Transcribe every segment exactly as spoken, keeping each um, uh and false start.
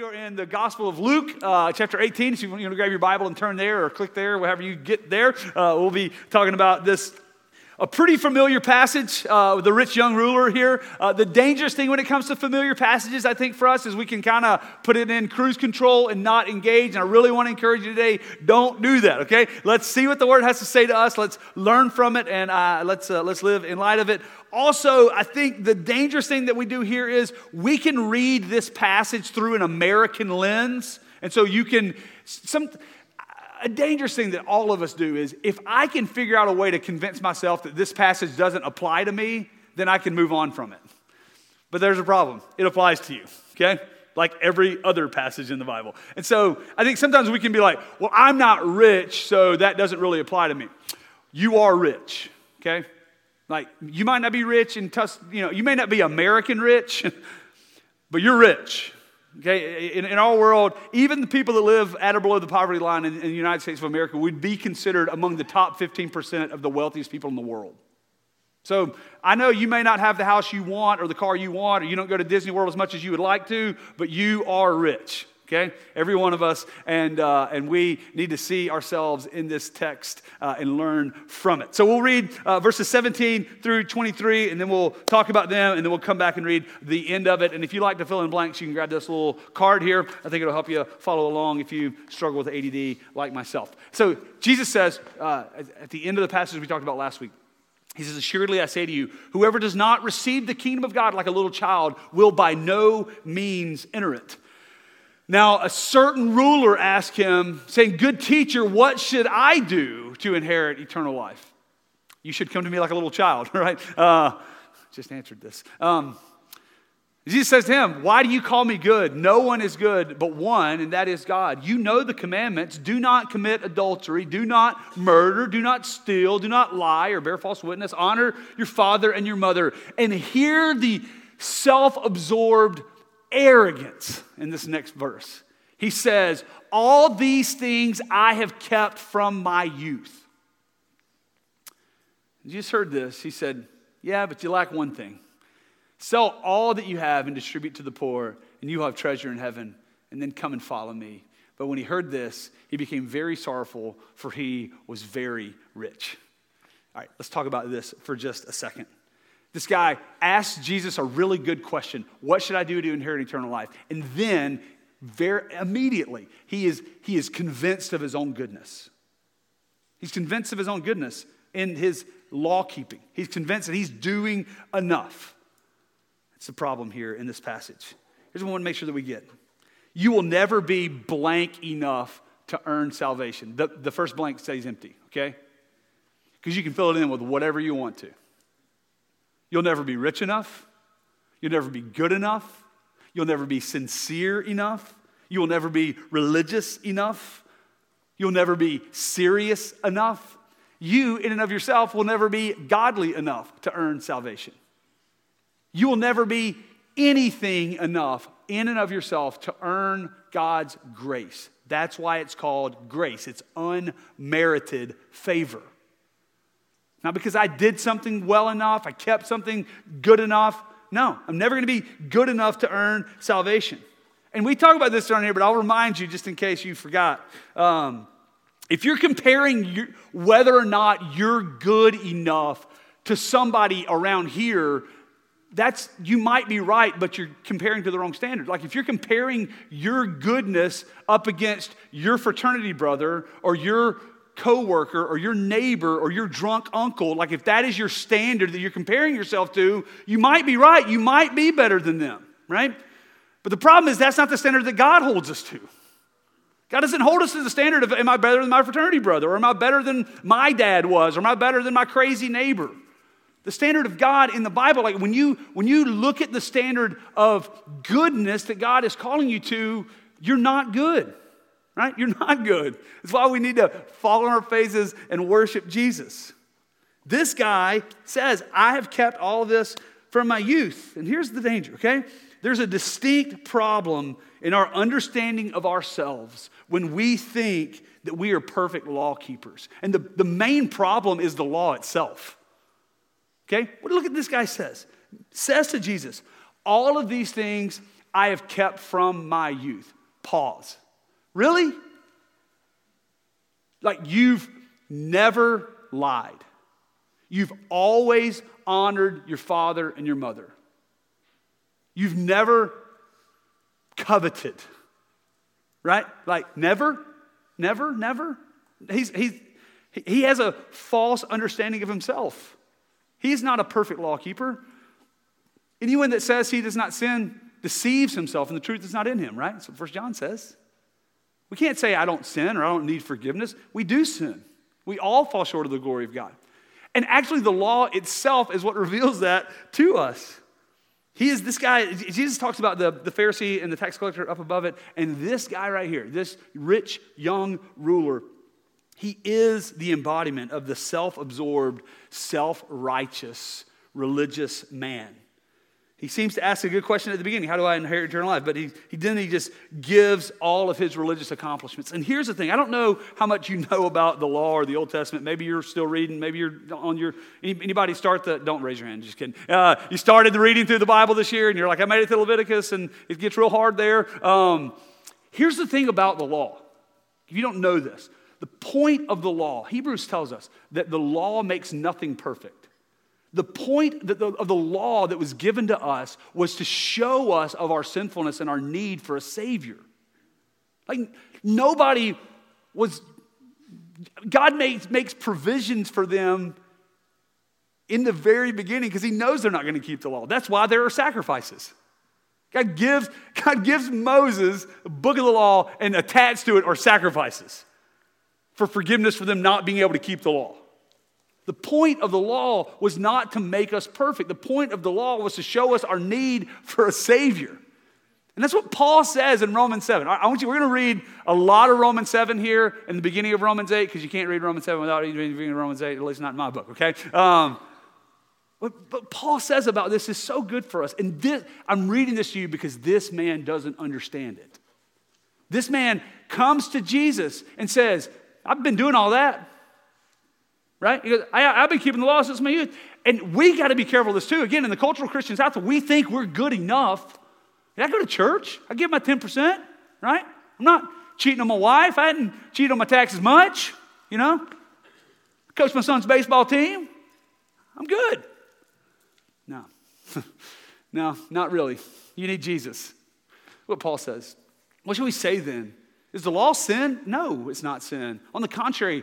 are in the Gospel of Luke, uh, chapter eighteen. So you want to grab your Bible and turn there or click there, wherever you get there. Uh, we'll be talking about this, a pretty familiar passage uh, with the rich young ruler here. Uh, the dangerous thing when it comes to familiar passages, I think, for us is we can kind of put it in cruise control and not engage. And I really want to encourage you today, don't do that, okay? Let's see what the Word has to say to us. Let's learn from it, and uh, let's uh, let's live in light of it. Also, I think the dangerous thing that we do here is we can read this passage through an American lens. And so you can, some, a dangerous thing that all of us do is if I can figure out a way to convince myself that this passage doesn't apply to me, then I can move on from it. But there's a problem. It applies to you, okay? Like every other passage in the Bible. And so I think sometimes we can be like, well, I'm not rich, so that doesn't really apply to me. You are rich, okay? Like, you might not be rich and, you know, you may not be American rich, but you're rich, okay? In, in our world, even the people that live at or below the poverty line in, in the United States of America would be considered among the top fifteen percent of the wealthiest people in the world. So I know you may not have the house you want or the car you want, or you don't go to Disney World as much as you would like to, but you are rich. Okay, every one of us, and uh, and we need to see ourselves in this text uh, and learn from it. So we'll read uh, verses seventeen through twenty-three, and then we'll talk about them, and then we'll come back and read the end of it. And if you like to fill in blanks, you can grab this little card here. I think it'll help you follow along if you struggle with A D D like myself. So Jesus says uh, at the end of the passage we talked about last week, he says, "Assuredly I say to you, whoever does not receive the kingdom of God like a little child will by no means enter it." Now, a certain ruler asked him, saying, "Good teacher, what should I do to inherit eternal life?" You should come to me like a little child, right? Uh, just answered this. Um, Jesus says to him, "Why do you call me good? No one is good but one, and that is God. You know the commandments. Do not commit adultery. Do not murder. Do not steal. Do not lie or bear false witness. Honor your father and your mother." And hear the self-absorbed arrogance in this next verse. He says, "All these things I have kept from my youth." You just heard this. He said, "Yeah, but you lack one thing. Sell all that you have and distribute to the poor, and you will have treasure in heaven, and then come and follow me." But when he heard this, he became very sorrowful, for he was very rich. All right, let's talk about this for just a second. This guy asked Jesus a really good question. What should I do to inherit eternal life? And then, very immediately, he is, he is convinced of his own goodness. He's convinced of his own goodness in his law keeping. He's convinced that he's doing enough. That's the problem here in this passage. Here's what I want to make sure that we get. You will never be blank enough to earn salvation. The, the first blank stays empty, okay? Because you can fill it in with whatever you want to. You'll never be rich enough. You'll never be good enough. You'll never be sincere enough. You will never be religious enough. You'll never be serious enough. You, in and of yourself, will never be godly enough to earn salvation. You will never be anything enough in and of yourself to earn God's grace. That's why it's called grace. It's unmerited favor. Not because I did something well enough, I kept something good enough. No, I'm never going to be good enough to earn salvation. And we talk about this around here, but I'll remind you just in case you forgot. Um, if you're comparing your, whether or not you're good enough to somebody around here, that's you might be right, but you're comparing to the wrong standard. Like if you're comparing your goodness up against your fraternity brother or your coworker or your neighbor or your drunk uncle, like if that is your standard that you're comparing yourself to, you might be right. You might be better than them, right? But the problem is that's not the standard that God holds us to. God doesn't hold us to the standard of, am I better than my fraternity brother? Or am I better than my dad was? Or am I better than my crazy neighbor? The standard of God in the Bible, like when you, when you look at the standard of goodness that God is calling you to, you're not good. Right? You're not good. That's why we need to fall on our faces and worship Jesus. This guy says, "I have kept all of this from my youth." And here's the danger, okay? There's a distinct problem in our understanding of ourselves when we think that we are perfect law keepers. And the, the main problem is the law itself. Okay? Well, look at this guy says. Says to Jesus, "All of these things I have kept from my youth." pause. Really? Like you've never lied. You've always honored your father and your mother. You've never coveted. Right? Like never, never, never. He's, he's, he has a false understanding of himself. He's not a perfect law keeper. Anyone that says he does not sin deceives himself and the truth is not in him, right? That's what First John says. We can't say I don't sin or I don't need forgiveness. We do sin. We all fall short of the glory of God. And actually the law itself is what reveals that to us. He is this guy, Jesus talks about the, the Pharisee and the tax collector up above it, and this guy right here, this rich young ruler, he is the embodiment of the self-absorbed, self-righteous, religious man. He seems to ask a good question at the beginning, how do I inherit eternal life? But he, he then he just gives all of his religious accomplishments. And here's the thing, I don't know how much you know about the law or the Old Testament. Maybe you're still reading, maybe you're on your, anybody start the, don't raise your hand, just kidding. Uh, you started the reading through the Bible this year and you're like, I made it to Leviticus and it gets real hard there. Um, here's the thing about the law. If you don't know this, the point of the law, Hebrews tells us that the law makes nothing perfect. The point of the law that was given to us was to show us of our sinfulness and our need for a Savior. Like nobody was, God makes, makes provisions for them in the very beginning because he knows they're not going to keep the law. That's why there are sacrifices. God gives, God gives Moses a book of the law and attached to it are sacrifices for forgiveness for them not being able to keep the law. The point of the law was not to make us perfect. The point of the law was to show us our need for a Savior. And that's what Paul says in Romans seven. I want you, we're going to read a lot of Romans seven here in the beginning of Romans eight, because you can't read Romans seven without reading Romans eight, at least not in my book, okay? Um, but, but Paul says about this is so good for us. And this, I'm reading this to you because this man doesn't understand it. This man comes to Jesus and says, I've been doing all that. Right? He goes, I, I've been keeping the law since my youth. And we got to be careful of this too. Again, in the cultural Christian South, we think we're good enough. Did I go to church? I give my ten percent, right? I'm not cheating on my wife. I hadn't cheated on my taxes much, you know? Coach my son's baseball team. I'm good. No. No, not really. You need Jesus. What Paul says. What should we say then? Is the law sin? No, it's not sin. On the contrary,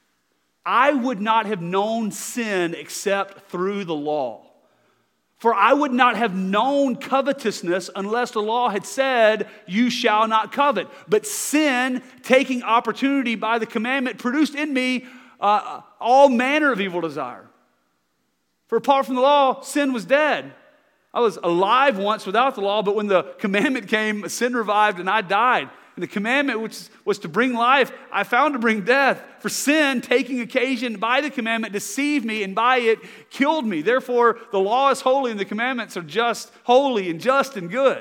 I would not have known sin except through the law. For I would not have known covetousness unless the law had said, you shall not covet. But sin, taking opportunity by the commandment, produced in me uh, all manner of evil desire. For apart from the law, sin was dead. I was alive once without the law, but when the commandment came, sin revived and I died. And the commandment, which was to bring life, I found to bring death. For sin, taking occasion by the commandment, deceived me, and by it killed me. Therefore, the law is holy, and the commandments are just, holy, and just, and good.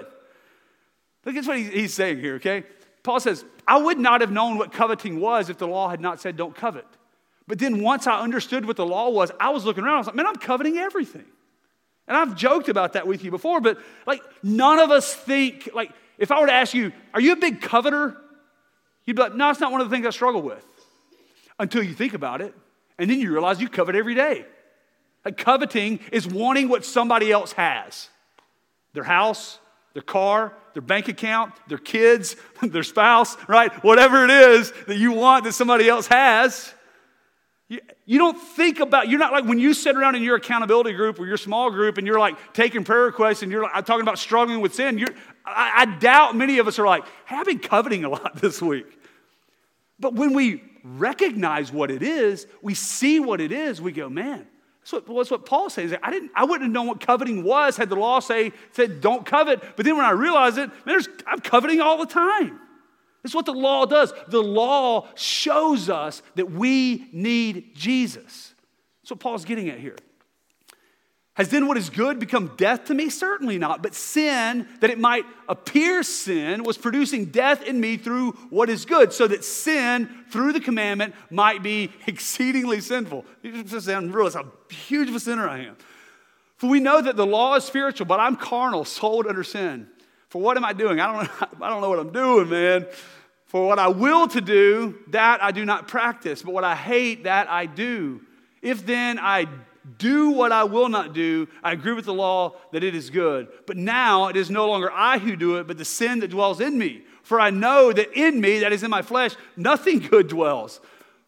Look at what he's saying here, okay? Paul says, I would not have known what coveting was if the law had not said don't covet. But then once I understood what the law was, I was looking around, I was like, man, I'm coveting everything. And I've joked about that with you before, but like none of us think, like, if I were to ask you, are you a big coveter? You'd be like, no, it's not one of the things I struggle with. Until you think about it, and then you realize you covet every day. Like coveting is wanting what somebody else has. Their house, their car, their bank account, their kids, their spouse, right? Whatever it is that you want that somebody else has. You, you don't think about, you're not like when you sit around in your accountability group or your small group and you're like taking prayer requests and you're like talking about struggling with sin. You're, I, I doubt many of us are like, hey, I've been coveting a lot this week. But when we recognize what it is, we see what it is, we go, man, that's what, that's what Paul says. I didn't, I wouldn't have known what coveting was had the law say, said don't covet. But then when I realized it, man, there's, I'm coveting all the time. That's what the law does. The law shows us that we need Jesus. That's what Paul's getting at here. Has then what is good become death to me? Certainly not. But sin, that it might appear sin, was producing death in me through what is good, so that sin, through the commandment, might be exceedingly sinful. You just realize how huge of a sinner I am. For we know that the law is spiritual, but I'm carnal, sold under sin. For what am I doing? I don't know, I don't know what I'm doing, man. For what I will to do, that I do not practice. But what I hate, that I do. If then I do what I will not do, I agree with the law that it is good. But now it is no longer I who do it, but the sin that dwells in me. For I know that in me, that is in my flesh, nothing good dwells.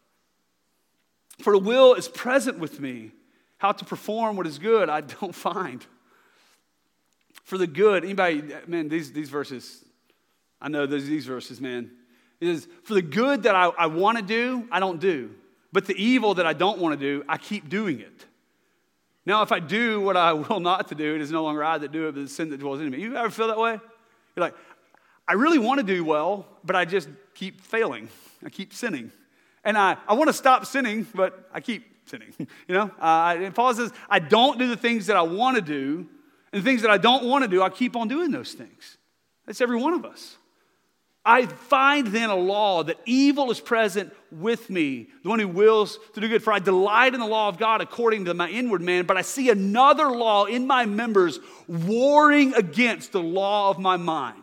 For the will is present with me. How to perform what is good, I don't find. For the good, anybody, man, these, these verses, I know these, these verses, man. It is, for the good that I, I want to do, I don't do. But the evil that I don't want to do, I keep doing it. Now, if I do what I will not to do, it is no longer I that do it, but the sin that dwells in me. You ever feel that way? You're like, I really want to do well, but I just keep failing. I keep sinning. And I, I want to stop sinning, but I keep sinning. You know, uh, and Paul says, I don't do the things that I want to do, and the things that I don't want to do, I keep on doing those things. That's every one of us. I find then a law that evil is present with me, the one who wills to do good. For I delight in the law of God according to my inward man, but I see another law in my members warring against the law of my mind,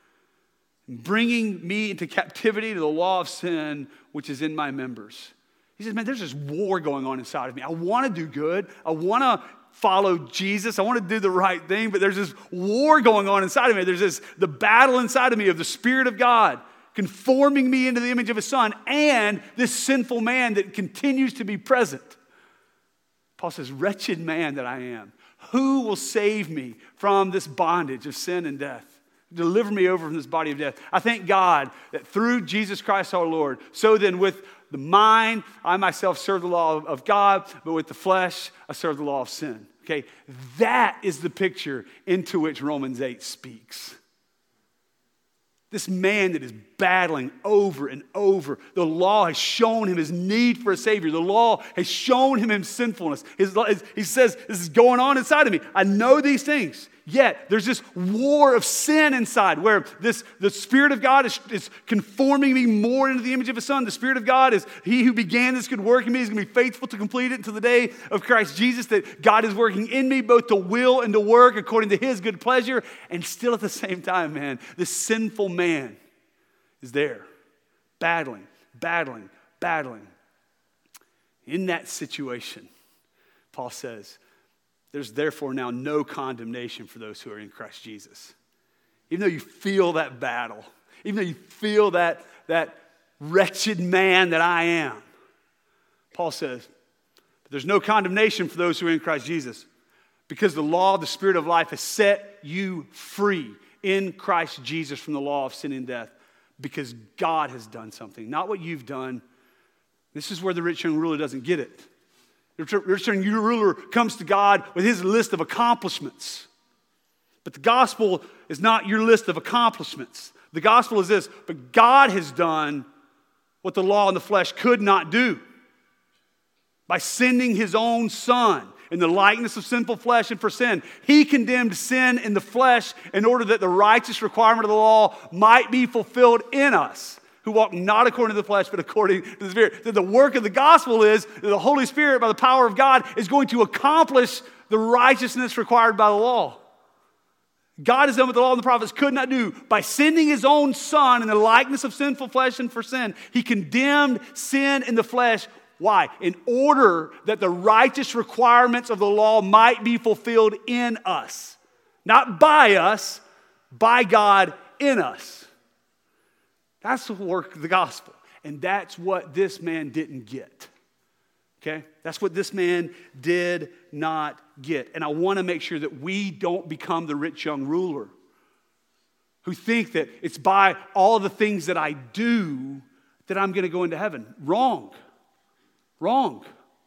bringing me into captivity to the law of sin, which is in my members. He says, man, there's this war going on inside of me. I want to do good. I want to follow Jesus. I want to do the right thing, but there's this war going on inside of me. There's this, the battle inside of me of the Spirit of God conforming me into the image of His Son and this sinful man that continues to be present. Paul says, wretched man that I am, who will save me from this bondage of sin and death? Deliver me over from this body of death. I thank God that through Jesus Christ our Lord, so then with the mind, I myself serve the law of God, but with the flesh, I serve the law of sin. Okay, that is the picture into which Romans eight speaks. This man that is battling over and over. The law has shown him his need for a Savior. The law has shown him his sinfulness. His, he says, this is going on inside of me. I know these things. Yet, there's this war of sin inside where this, the Spirit of God is, is conforming me more into the image of His Son. The Spirit of God is He who began this good work in me is going to be faithful to complete it until the day of Christ Jesus, that God is working in me both to will and to work according to His good pleasure. And still at the same time, man, this sinful man is there, battling, battling, battling. In that situation, Paul says, there's therefore now no condemnation for those who are in Christ Jesus. Even though you feel that battle, even though you feel that, that wretched man that I am, Paul says, there's no condemnation for those who are in Christ Jesus, because the law of the Spirit of life has set you free in Christ Jesus from the law of sin and death, because God has done something, not what you've done. This is where the rich young ruler doesn't get it. The rich young ruler comes to God with his list of accomplishments. But the gospel is not your list of accomplishments. The gospel is this, but God has done what the law and the flesh could not do by sending His own Son in the likeness of sinful flesh and for sin. He condemned sin in the flesh in order that the righteous requirement of the law might be fulfilled in us, who walk not according to the flesh, but according to the Spirit. That the work of the gospel is that the Holy Spirit, by the power of God, is going to accomplish the righteousness required by the law. God has done what the law and the prophets could not do. By sending His own Son in the likeness of sinful flesh and for sin, He condemned sin in the flesh. Why? In order that the righteous requirements of the law might be fulfilled in us. Not by us, by God in us. That's the work of the gospel. And that's what this man didn't get. Okay? That's what this man did not get. And I want to make sure that we don't become the rich young ruler who think that it's by all the things that I do that I'm going to go into heaven. Wrong. Wrong.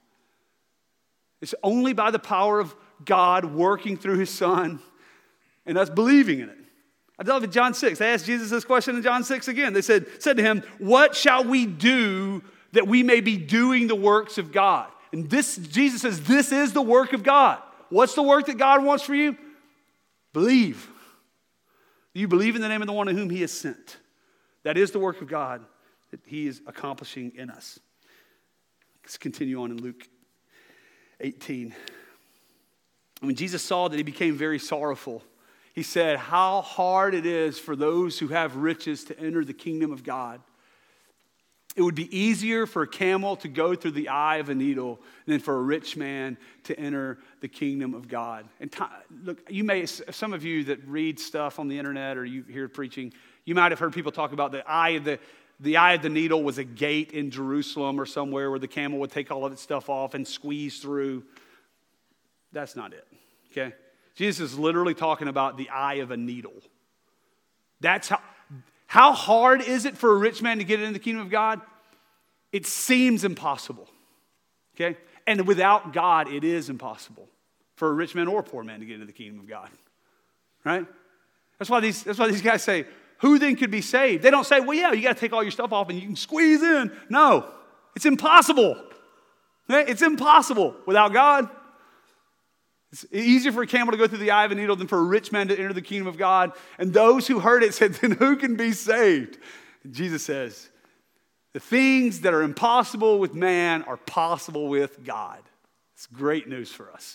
It's only by the power of God working through His Son and us believing in it. I love it, John six. They asked Jesus this question in John six again. They said, said to Him, what shall we do that we may be doing the works of God? And this, Jesus says, this is the work of God. What's the work that God wants for you? Believe. You believe in the name of the one to whom He has sent. That is the work of God that He is accomplishing in us. Let's continue on in Luke eighteen. When Jesus saw that he became very sorrowful, He he said how hard it is for those who have riches to enter the kingdom of God. It would be easier for a camel to go through the eye of a needle than for a rich man to enter the kingdom of God. And t- look, you may, some of you that read stuff on the internet or you hear preaching, you might have heard people talk about the eye of the the eye of the needle was a gate in Jerusalem or somewhere where the camel would take all of its stuff off and squeeze through. That's not it, okay? Jesus is literally talking about the eye of a needle. That's how, how hard is it for a rich man to get into the kingdom of God? It seems impossible, okay? And without God, it is impossible for a rich man or a poor man to get into the kingdom of God, right? That's why these, that's why these guys say, who then could be saved? They don't say, well, yeah, you got to take all your stuff off and you can squeeze in. No, it's impossible. Okay? It's impossible without God. It's easier for a camel to go through the eye of a needle than for a rich man to enter the kingdom of God. And those who heard it said, then who can be saved? And Jesus says, the things that are impossible with man are possible with God. It's great news for us.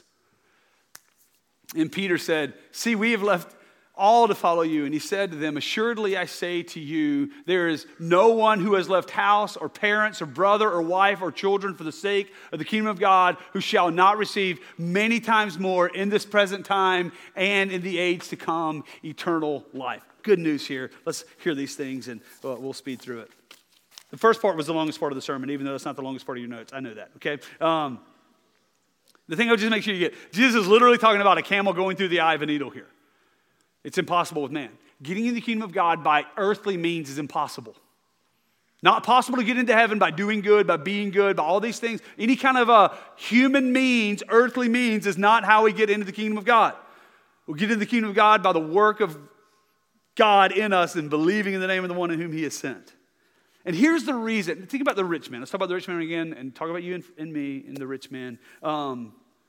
And Peter said, see, we have left all to follow you. And he said to them, assuredly I say to you, there is no one who has left house or parents or brother or wife or children for the sake of the kingdom of God who shall not receive many times more in this present time and in the age to come eternal life. Good news here. Let's hear these things and uh, we'll speed through it. The first part was the longest part of the sermon, even though it's not the longest part of your notes. I know that, okay? Um, the thing I'll just make sure you get, Jesus is literally talking about a camel going through the eye of a needle here. It's impossible with man. Getting in the kingdom of God by earthly means is impossible. Not possible to get into heaven by doing good, by being good, by all these things. Any kind of a human means, earthly means, is not how we get into the kingdom of God. We'll get into the kingdom of God by the work of God in us and believing in the name of the one in whom he has sent. And here's the reason. Think about the rich man. Let's talk about the rich man again and talk about you and, and me and the rich man. Um,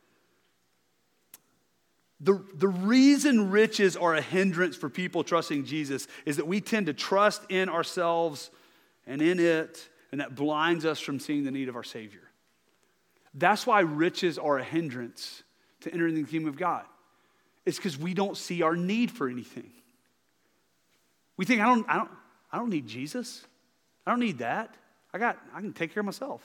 The, the reason riches are a hindrance for people trusting Jesus is that we tend to trust in ourselves and in it, and that blinds us from seeing the need of our Savior. That's why riches are a hindrance to entering the kingdom of God. It's because we don't see our need for anything. We think, I don't, I don't, I don't need Jesus. I don't need that. I got, I can take care of myself.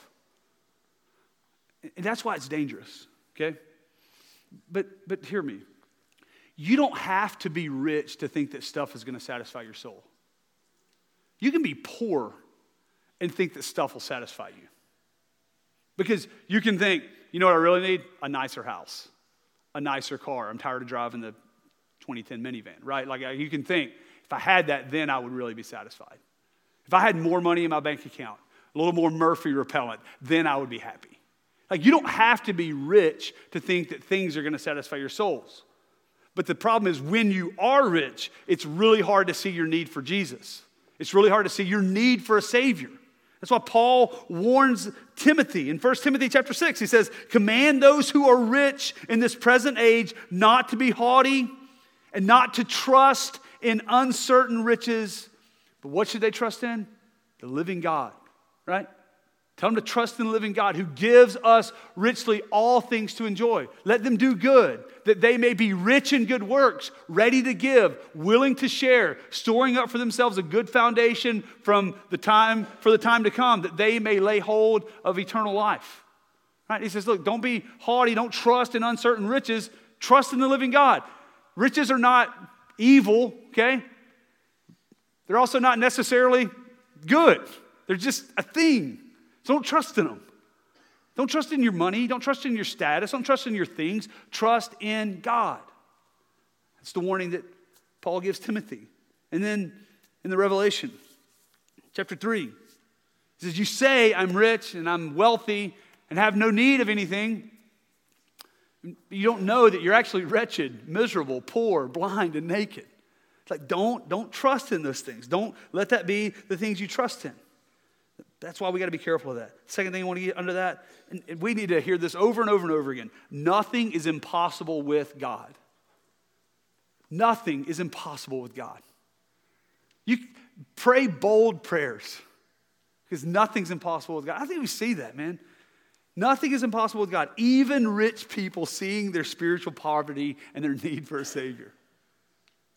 And that's why it's dangerous, okay? But but hear me. You don't have to be rich to think that stuff is going to satisfy your soul. You can be poor and think that stuff will satisfy you. Because you can think, you know what I really need? A nicer house, a nicer car. I'm tired of driving the twenty ten minivan, right? Like you can think, if I had that, then I would really be satisfied. If I had more money in my bank account, a little more Murphy repellent, then I would be happy. Like, you don't have to be rich to think that things are going to satisfy your souls. But the problem is when you are rich, it's really hard to see your need for Jesus. It's really hard to see your need for a Savior. That's why Paul warns Timothy in First Timothy chapter six. He says, command those who are rich in this present age not to be haughty and not to trust in uncertain riches. But what should they trust in? The living God, right? Tell them to trust in the living God who gives us richly all things to enjoy. Let them do good, that they may be rich in good works, ready to give, willing to share, storing up for themselves a good foundation from the time for the time to come, that they may lay hold of eternal life. Right? He says, look, don't be haughty, don't trust in uncertain riches, trust in the living God. Riches are not evil, okay? They're also not necessarily good. They're just a thing. So don't trust in them. Don't trust in your money. Don't trust in your status. Don't trust in your things. Trust in God. That's the warning that Paul gives Timothy. And then in the Revelation, chapter three, he says, you say I'm rich and I'm wealthy and have no need of anything. You don't know that you're actually wretched, miserable, poor, blind, and naked. It's like, don't, don't trust in those things. Don't let that be the things you trust in. That's why we got to be careful of that. Second thing I want to get under that, and we need to hear this over and over and over again. Nothing is impossible with God. Nothing is impossible with God. You pray bold prayers because nothing's impossible with God. I think we see that, man. Nothing is impossible with God. Even rich people seeing their spiritual poverty and their need for a Savior.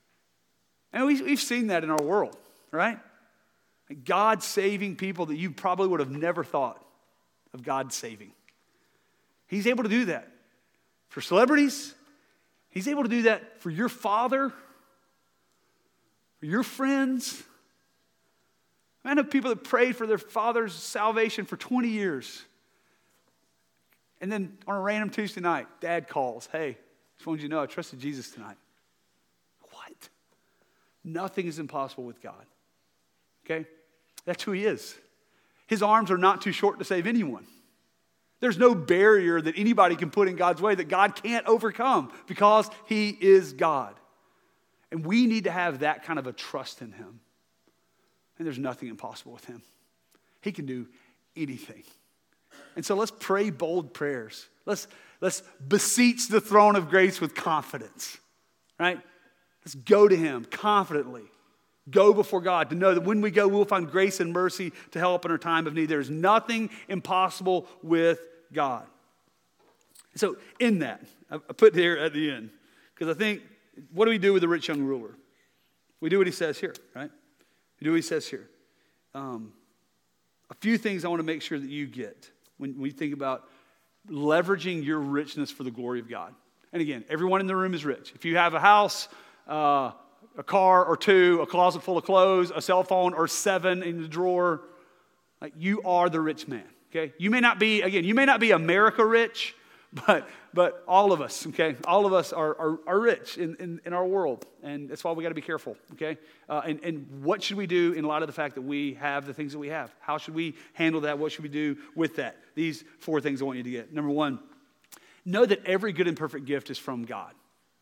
And we, we've seen that in our world, right? God saving people that you probably would have never thought of God saving. He's able to do that for celebrities. He's able to do that for your father, for your friends. I know people that prayed for their father's salvation for twenty years. And then on a random Tuesday night, dad calls, hey, just wanted you to know I trusted Jesus tonight. What? Nothing is impossible with God. Okay? That's who he is. His arms are not too short to save anyone. There's no barrier that anybody can put in God's way that God can't overcome because he is God. And we need to have that kind of a trust in him. And there's nothing impossible with him. He can do anything. And so let's pray bold prayers. Let's, let's beseech the throne of grace with confidence, right? Let's go to him confidently. Go before God to know that when we go, we'll find grace and mercy to help in our time of need. There's nothing impossible with God. So in that, I put here at the end, because I think, what do we do with the rich young ruler? We do what he says here, right? We do what he says here. Um, a few things I want to make sure that you get when we think about leveraging your richness for the glory of God. And again, everyone in the room is rich. If you have a house, uh, a car or two, a closet full of clothes, a cell phone or seven in the drawer, like you are the rich man, okay? You may not be, again, you may not be America rich, but but all of us, okay? All of us are, are, are rich in, in, in our world, and that's why we got to be careful, okay? Uh, and, and what should we do in light of the fact that we have the things that we have? How should we handle that? What should we do with that? These four things I want you to get. Number one, know that every good and perfect gift is from God.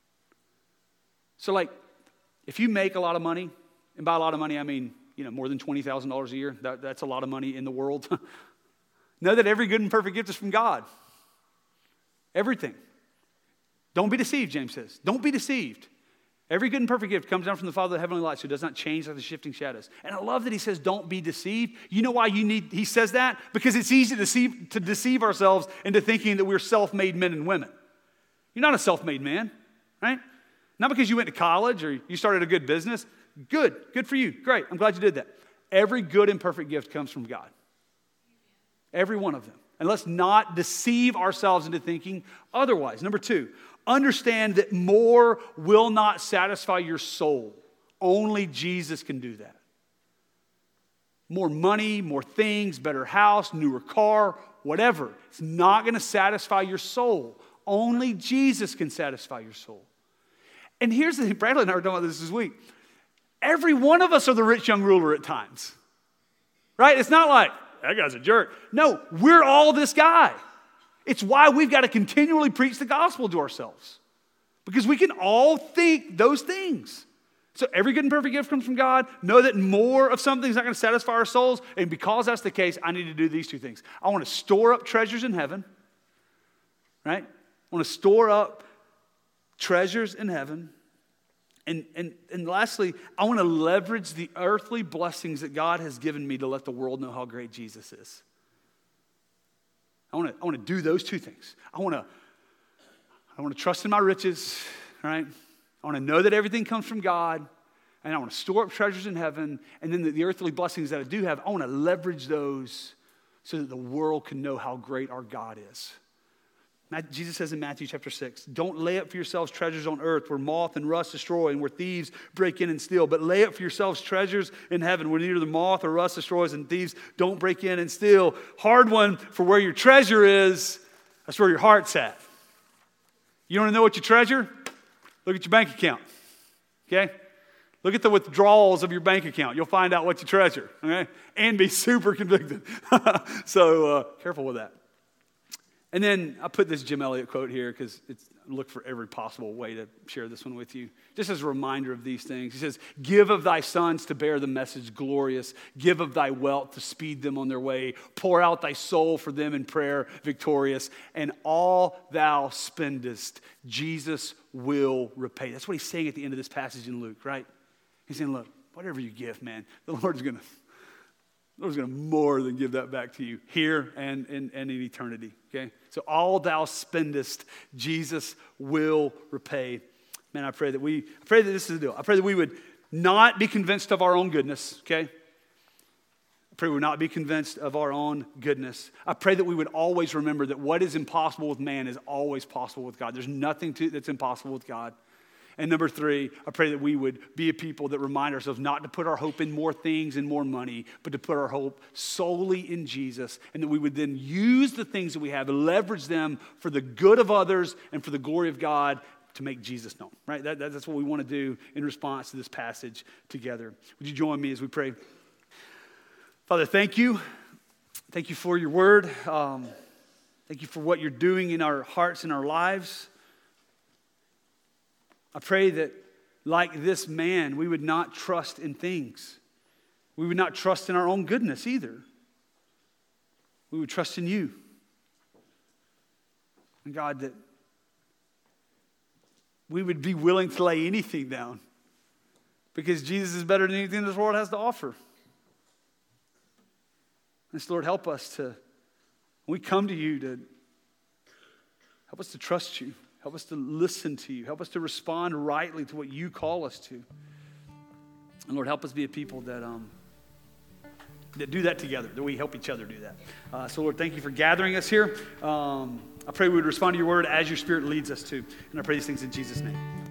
So like, if you make a lot of money, and by a lot of money I mean, you know, more than twenty thousand dollars a year, that, that's a lot of money in the world. Know that every good and perfect gift is from God. Everything. Don't be deceived, James says. Don't be deceived. Every good and perfect gift comes down from the Father of the heavenly lights who does not change like the shifting shadows. And I love that he says, don't be deceived. You know why you need, he says that? Because it's easy to deceive, to deceive ourselves into thinking that we're self-made men and women. You're not a self-made man, right? Not because you went to college or you started a good business. Good. Good for you. Great. I'm glad you did that. Every good and perfect gift comes from God. Every one of them. And let's not deceive ourselves into thinking otherwise. Number two, understand that more will not satisfy your soul. Only Jesus can do that. More money, more things, better house, newer car, whatever. It's not going to satisfy your soul. Only Jesus can satisfy your soul. And here's the thing, Bradley and I were talking about this this week. Every one of us are the rich young ruler at times. Right? It's not like, that guy's a jerk. No, we're all this guy. It's why we've got to continually preach the gospel to ourselves. Because we can all think those things. So every good and perfect gift comes from God. Know that more of something is not going to satisfy our souls. And because that's the case, I need to do these two things. I want to store up treasures in heaven. Right? I want to store up treasures in heaven. And, and, and lastly, I want to leverage the earthly blessings that God has given me to let the world know how great Jesus is. I want to, I want to do those two things. I want to, I want to trust in my riches, right? I want to know that everything comes from God, and I want to store up treasures in heaven, and then the, the earthly blessings that I do have, I want to leverage those so that the world can know how great our God is. Jesus says in Matthew chapter six, don't lay up for yourselves treasures on earth where moth and rust destroy and where thieves break in and steal, but lay up for yourselves treasures in heaven where neither the moth or rust destroys and thieves don't break in and steal. Hard one, for where your treasure is, that's where your heart's at. You want to know what you treasure? Look at your bank account, okay? Look at the withdrawals of your bank account. You'll find out what you treasure, okay? And be super convicted. so uh, careful with that. And then I put this Jim Elliott quote here because it's look for every possible way to share this one with you. Just as a reminder of these things. He says, give of thy sons to bear the message glorious. Give of thy wealth to speed them on their way. Pour out thy soul for them in prayer victorious. And all thou spendest, Jesus will repay. That's what he's saying at the end of this passage in Luke, right? He's saying, look, whatever you give, man, the Lord's going to The Lord's going to more than give that back to you here and, and, and in eternity, okay? So all thou spendest, Jesus will repay. Man, I pray that we, I pray that this is the deal. I pray that we would not be convinced of our own goodness, okay? I pray we would not be convinced of our own goodness. I pray that we would always remember that what is impossible with man is always possible with God. There's nothing to, that's impossible with God. And number three, I pray that we would be a people that remind ourselves not to put our hope in more things and more money, but to put our hope solely in Jesus, and that we would then use the things that we have and leverage them for the good of others and for the glory of God to make Jesus known, right? That, that's what we want to do in response to this passage together. Would you join me as we pray? Father, thank you. Thank you for your word. Um, thank you for what you're doing in our hearts and our lives. I pray that, like this man, we would not trust in things. We would not trust in our own goodness either. We would trust in you. And God, that we would be willing to lay anything down because Jesus is better than anything this world has to offer. And so, Lord, help us to, when we come to you, to help us to trust you. Help us to listen to you. Help us to respond rightly to what you call us to. And Lord, help us be a people that um, that do that together, that we help each other do that. Uh, so Lord, thank you for gathering us here. Um, I pray we would respond to your word as your Spirit leads us to. And I pray these things in Jesus' name.